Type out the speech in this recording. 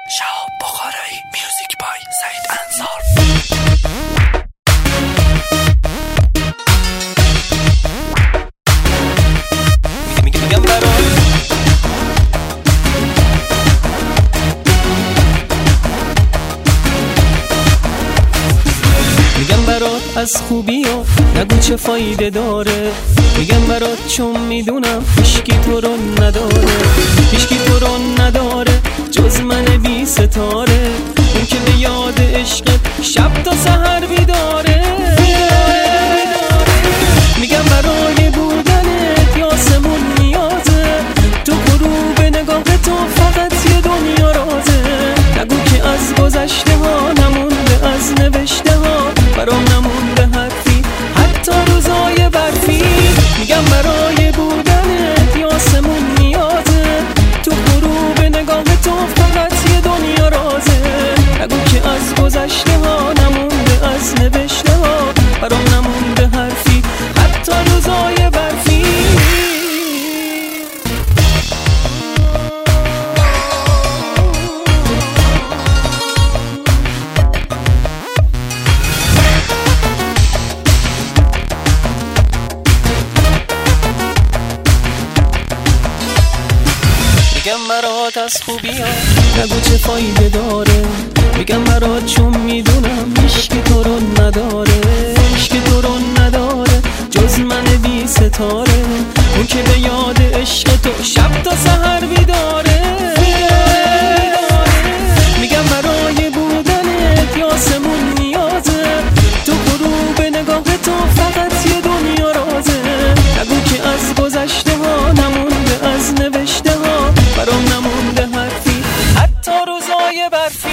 شهاب بخارایی، میوزیک بای سعید انصار. میگم برات از خوبی ها نگو چه فایده داره. میگم برات چون میدونم هیچکی تو رو نداره، هیچکی تو رو نداره جز من بی ستاره. اون که به یاد عشقت شب تا سحر بیداره. میگم برای بودنت یاسمون نیازه، تو غروب نگاه تو فقط یه دنیا رازه. نگو که از گذشته ها نمونده، از نوشته ها برام نمونده حرفی، حتی روزای برفی. میگم برای بودنت یاسمون نیازه، تو غروب نگاه تو فقط یه دنیا رازه. نگو که از گذشته ها نمونده، از نوشته ها برام نمونده حرفی، حتی روزای برفی. میگم برات از خوبی ها نگو چه فایده داره. میگم برات چون میدونم هیچکی تو رو نداره، هیچکی تو رو نداره جز من بی ستاره. اون که به یاد عشق تو شب تا سحر بیداره. میگم برای بودنت یاسمون نیازه، تو غروب نگاه تو فقط یه دنیا رازه. نگو که از گذشته ها نمونده، از نوشته ها برام نمونده حرفی، حتی روزای برفی.